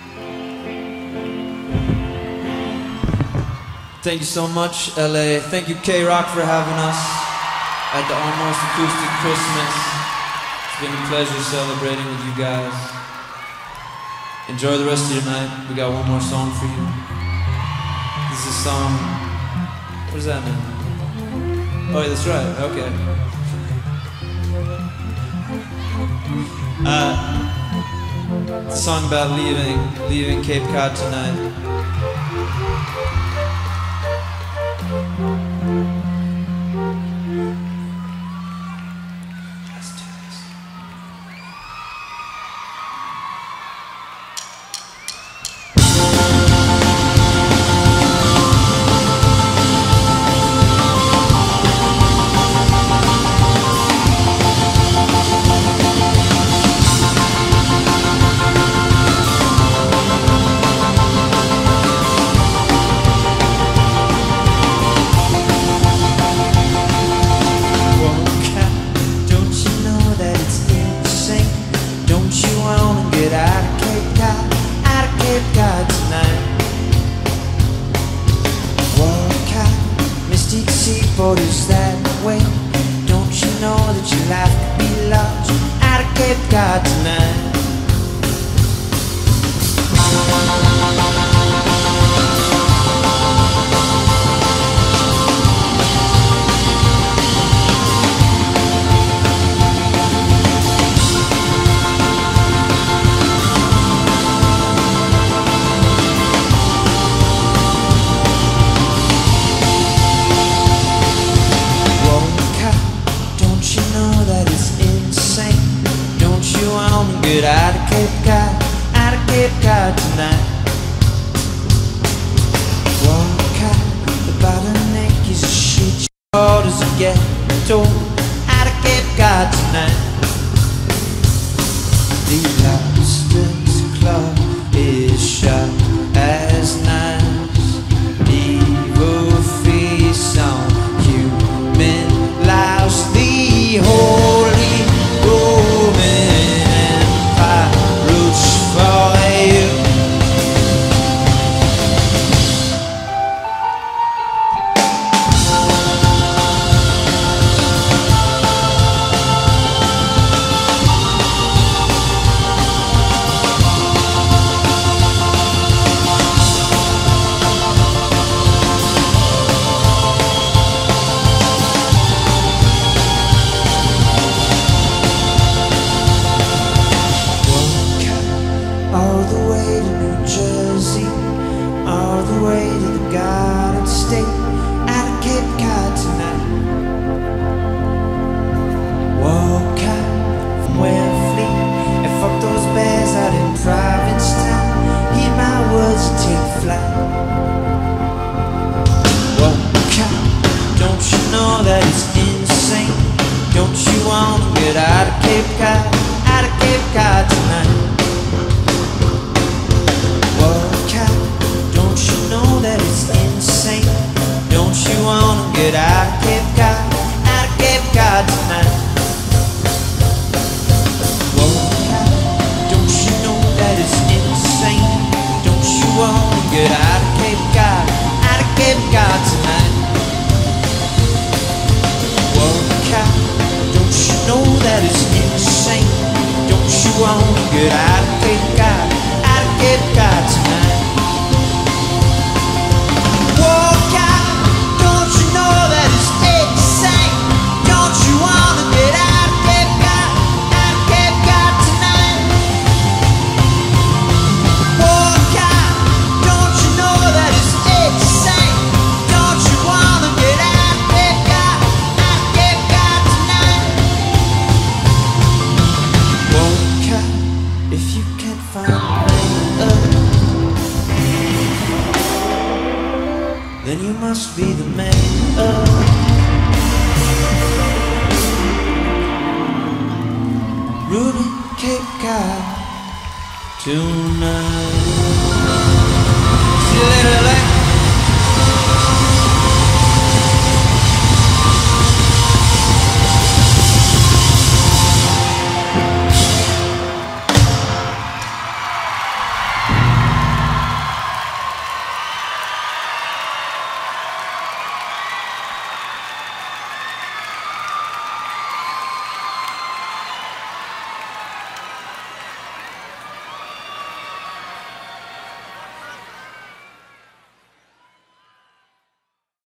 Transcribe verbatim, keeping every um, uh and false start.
Thank you so much, L A. Thank you, K-Rock, for having us at the Almost Acoustic Christmas. It's been a pleasure celebrating with you guys. Enjoy the rest of your night. We got one more song for you. This is a song... What does that mean? Oh, yeah, that's right. Okay. Uh, it's a song about leaving, leaving Cape Cod tonight. Borders that way. Don't you know that your life could be lost out of Cape Cod tonight? Get out of Cape Cod, out of Cape Cod tonight. Walk out, the bottleneck is a shit. How does it get told? Out of Cape Cod tonight. The Lobster's Club is shot as nice. Evil feast on human lives. The Holy Roman Cape Cod tonight.